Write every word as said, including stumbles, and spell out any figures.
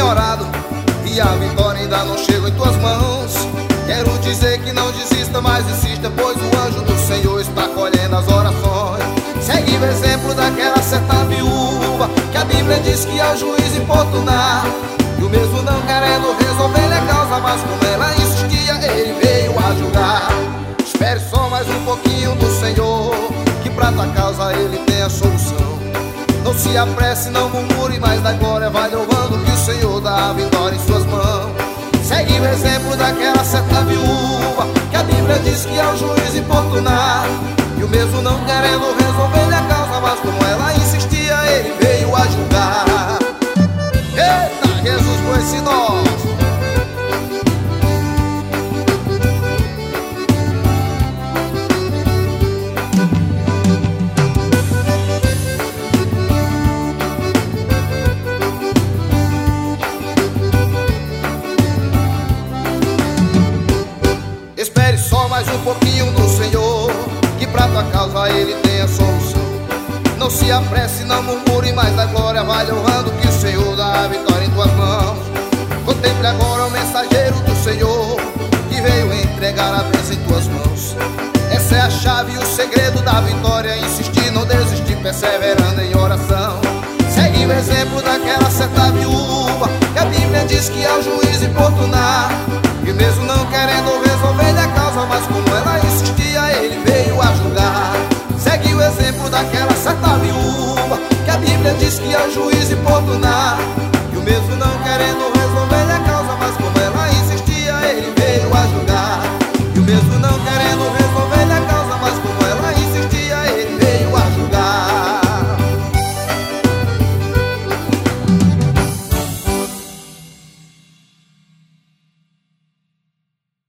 orado e a vitória ainda não chega em tuas mãos. Quero dizer que não desista, mas insista, pois o anjo do Senhor está colhendo as orações. Segue o exemplo daquela certa viúva, que a Bíblia diz que é o juiz importunar, e o mesmo não querendo resolver a causa, mas como ela insistia, ele veio a julgar. Espere só mais um pouquinho do Senhor, que pra tua causa ele tem a solução. Não se apresse, não murmure, mas da glória vai louvando, que o Senhor dá a vitória em suas mãos. Segue o exemplo daquela certa viúva, que a Bíblia diz que é o juiz importunar, e o mesmo não querendo resolver a causa, mas como ela insistia, ele veio a julgar. Eita, Jesus com esse nós. Espere só mais um pouquinho do Senhor, que pra tua causa ele tem a solução. Não se apresse, não murmure, mas da glória vai louvando, que o Senhor dá a vitória em tuas mãos. Contemple agora o mensageiro do Senhor, que veio entregar a bênção em tuas mãos. Essa é a chave e o segredo da vitória, insistir, não desistir, perseverando em oração. Segue o exemplo daquela certa viúva, que a Bíblia diz que é o juiz importunar, e mesmo não querendo resolver a causa, mas como ela insistia, ele veio a julgar. Segue o exemplo daquela certa viúva, que a Bíblia diz que é o juiz importunar, e o mesmo não querendo